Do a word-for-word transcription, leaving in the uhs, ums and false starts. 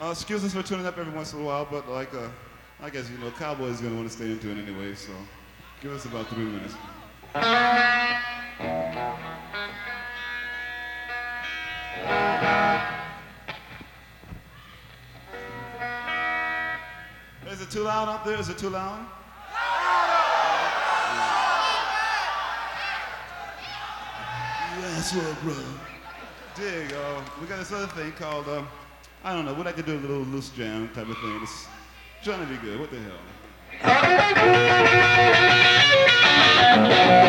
Uh, excuse us for tuning up every once in a while, but like, uh, I guess, you know, Cowboy's gonna want to stay into it anyway, so give us about three minutes. Is it too loud up there? Is it too loud? That's what, bro. Dig, uh, we got this other thing called, uh, I don't know, we'd like to do a little loose jam type of thing. It's trying to be good. What the hell?